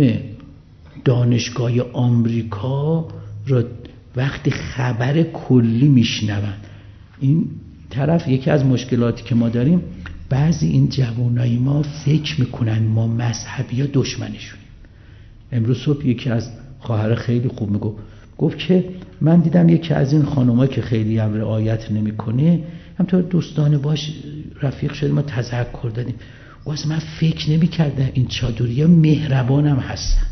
A: دانشگاه آمریکا رو وقتی خبر کلی میشنون، این طرف یکی از مشکلاتی که ما داریم بعضی این جوانای ما فکر میکنن ما مذهبی ها دشمنشونیم. امروز صبح یکی از خواهر خیلی خوب گفت که من دیدم یکی از این خانوما که خیلی هم رعایت نمیکنه همطور دوستانه باش رفیق شدیم و تذکر دادیم. واسه من فکر نمی‌کردم این چادریا مهربانم هستند.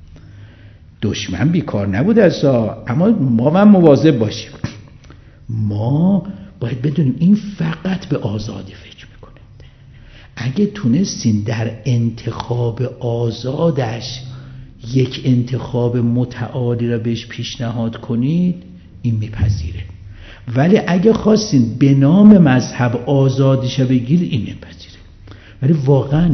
A: دشمن بیکار نبود اما ما هم مواظب باشیم. ما باید بدونیم این فقط به آزادی فکر میکنه. اگه تونستین در انتخاب آزادش یک انتخاب متعالی را بهش پیشنهاد کنید این میپذیره، ولی اگه خواستین به نام مذهب آزادیش بگیر این نمیپذیره. ولی واقعا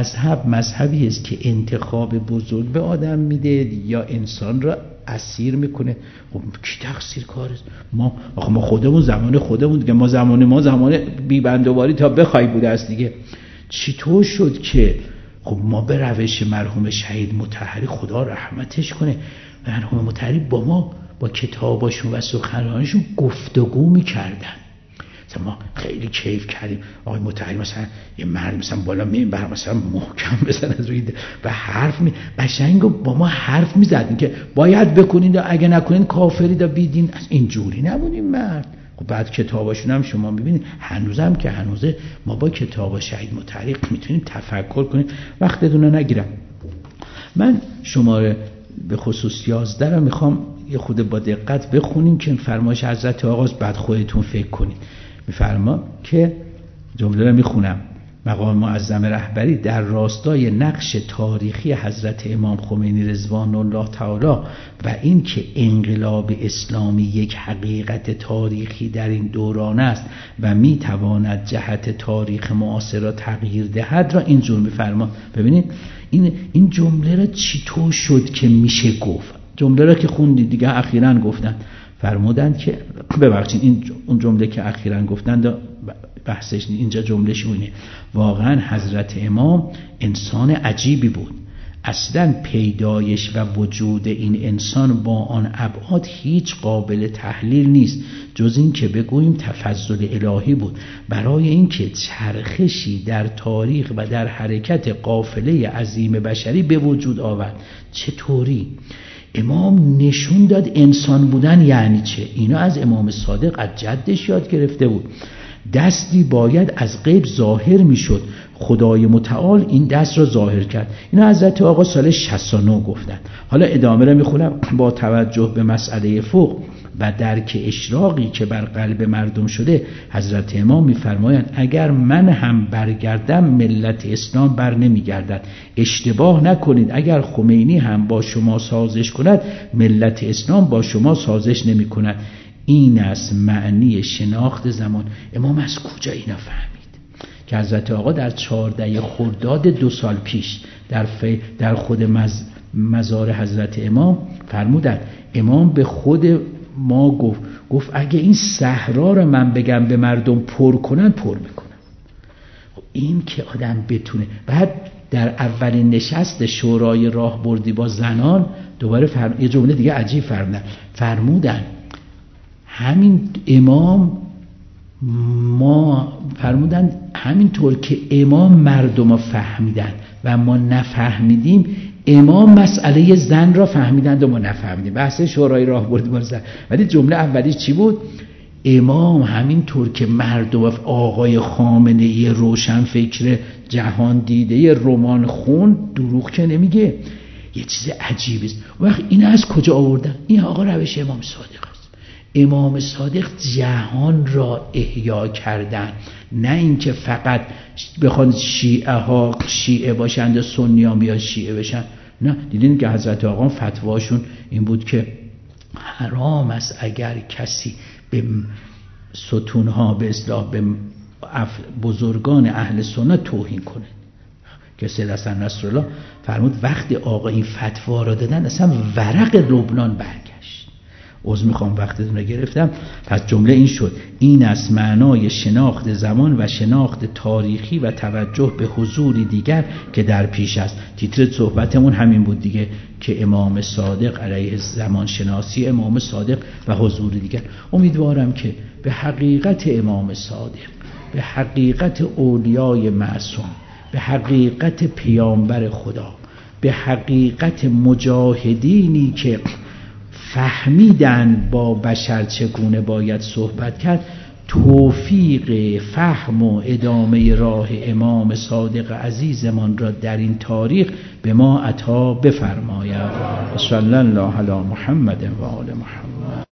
A: مذهبی است که انتخاب بزرگ به آدم میده یا انسان را اسیر میکنه. خب کی تقصیر کارست؟ ما خودمون زمان خودمون دیگه، ما زمان بی‌بندوباری تا بخوای بوده است دیگه. چطور شد که خب ما به روش مرحوم شهید مطهری خدا رحمتش کنه، مرحوم مطهری با ما با کتاباشون و سخنرانیشون گفتگو میکردن. مثلا ما خیلی کیف کردیم آقای مطهری مثلا یه مرد مثلا بالا منبر مثلا محکم بزنه روی و حرف قشنگ با ما حرف میزدن که باید بکنید و اگه نکنید کافرید و بیدین. از اینجوری نبودیم مرد. خب بعد کتاباشون هم شما میبینید هنوزم که هنوزه ما با کتاب شهید مطهری میتونیم تفکر کنیم. وقتتون رو نگیرم. من شماره به خصوص 11 رو میخوام یه خود با دقت بخونیم که فرمایش حضرت آقاست، بعد خودتون فکر کنید. میفرما که جمله رو میخونم: مقام معظم رهبری در راستای نقش تاریخی حضرت امام خمینی رضوان الله تعالی و این که انقلاب اسلامی یک حقیقت تاریخی در این دوران است و میتواند جهت تاریخ معاصر را تغییر دهد را اینجور میفرما. ببینید این جمله را چطور شد که میشه گفت. جمله را که خوندید دیگه اخیراً گفتن، فرمودن که ببخشید این اون جمله که اخیراً گفتن بحثش اینجا جملهش اونه. واقعا حضرت امام انسان عجیبی بود. اصلا پیدایش و وجود این انسان با آن ابعاد هیچ قابل تحلیل نیست جز این که بگوییم تفضل الهی بود برای اینکه چرخشی در تاریخ و در حرکت قافله عظیم بشری به وجود آورد. چطوری؟ امام نشون داد انسان بودن یعنی چه. اینا از امام صادق از جدش یاد گرفته بود. دستی باید از غیب ظاهر میشد، خدای متعال این دست را ظاهر کرد. اینا حضرت آقا سال 69 گفتن. حالا ادامه را میخونم. با توجه به مسئله فوق و درک اشراقی که بر قلب مردم شده، حضرت امام میفرمایند اگر من هم برگردم ملت اسلام بر نمیگردد. اشتباه نکنید، اگر خمینی هم با شما سازش کند ملت اسلام با شما سازش نمی کند. این است معنی شناخت زمان. امام از کجا اینا فهمید که حضرت آقا در 14 خرداد 2 سال پیش در خود مزار حضرت امام فرمودند. امام به خود ما گفت اگه این صحرا رو من بگم به مردم پر کنن پر میکنن. این که آدم بتونه. بعد در اولین نشست شورای راهبردی با زنان دوباره یه جمله دیگه عجیب فرمودن همین امام ما فرمودن همینطور که امام مردم رو فهمیدن و ما نفهمیدیم، امام مسئله زن را فهمیدند و ما نفهمیدیم. بحث شورای راهبردی با زن. ولی جمله اولی چی بود؟ امام همینطور که مردم آقای خامنه‌ای روشن فکر جهان دیده رمان خون دروغ که نمیگه، یه چیز عجیبی است. وقت این از کجا آوردن؟ این آقا روش امام صادق است. امام صادق جهان را احیا کردن، نه اینکه فقط بخوان شیعه باشند و سنی ها بیان شیعه بشن. نه، دیدین که حضرت آقا فتواشون این بود که حرام است اگر کسی به ستونها به اصطلاح به بزرگان اهل سنت توهین کنه. که سید حسن نصرالله فرمود وقتی آقا این فتوا را دادن اصلا ورق لبنان برگشت. میخوام وقتتون رو گرفتم. پس جمله این شد: این است معنای شناخت زمان و شناخت تاریخی و توجه به حضوری دیگر که در پیش است. تیتر صحبتمون همین بود دیگه که امام صادق علیه زمان شناسی امام صادق و حضور دیگر. امیدوارم که به حقیقت امام صادق، به حقیقت اولیای معصوم، به حقیقت پیامبر خدا، به حقیقت مجاهدینی که فهمیدن با بشر چگونه باید صحبت کرد، توفیق فهم و ادامه راه امام صادق عزیزمان را در این تاریخ به ما عطا بفرماید. صلی الله علی محمد و آل محمد.